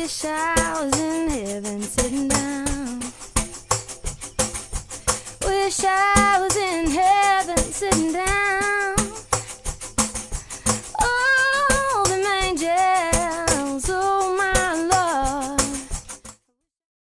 Wish I was in heaven sitting down. Wish I was in heaven.